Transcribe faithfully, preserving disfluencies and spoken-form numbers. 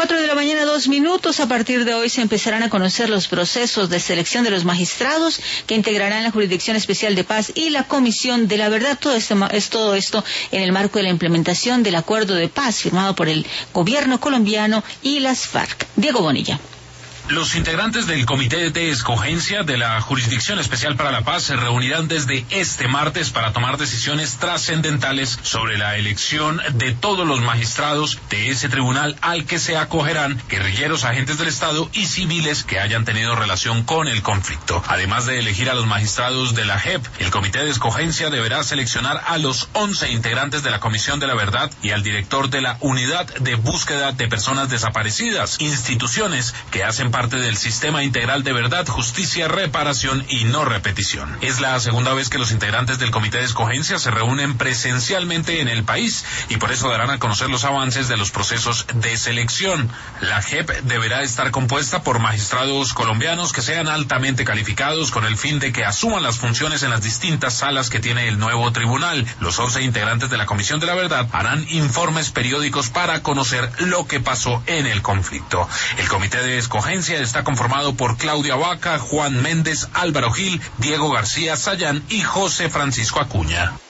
Cuatro de la mañana, dos minutos. A partir de hoy se empezarán a conocer los procesos de selección de los magistrados que integrarán la Jurisdicción Especial de Paz y la Comisión de la Verdad. Todo esto, es todo esto en el marco de la implementación del Acuerdo de Paz firmado por el gobierno colombiano y las FARC. Diego Bonilla. Los integrantes del Comité de Escogencia de la Jurisdicción Especial para la Paz se reunirán desde este martes para tomar decisiones trascendentales sobre la elección de todos los magistrados de ese tribunal al que se acogerán guerrilleros, agentes del Estado y civiles que hayan tenido relación con el conflicto. Además de elegir a los magistrados de la J E P, el Comité de Escogencia deberá seleccionar a los once integrantes de la Comisión de la Verdad y al director de la Unidad de Búsqueda de Personas Desaparecidas, instituciones que hacen parte del Sistema Integral de Verdad, Justicia, Reparación y No Repetición. Es la segunda vez que los integrantes del Comité de Escogencia se reúnen presencialmente en el país y por eso darán a conocer los avances de los procesos de selección. La J E P deberá estar compuesta por magistrados colombianos que sean altamente calificados con el fin de que asuman las funciones en las distintas salas que tiene el nuevo tribunal. Los once integrantes de la Comisión de la Verdad harán informes periódicos para conocer lo que pasó en el conflicto. El Comité de Escogencia está conformado por Claudia Vaca, Juan Méndez, Álvaro Gil, Diego García Sayán y José Francisco Acuña.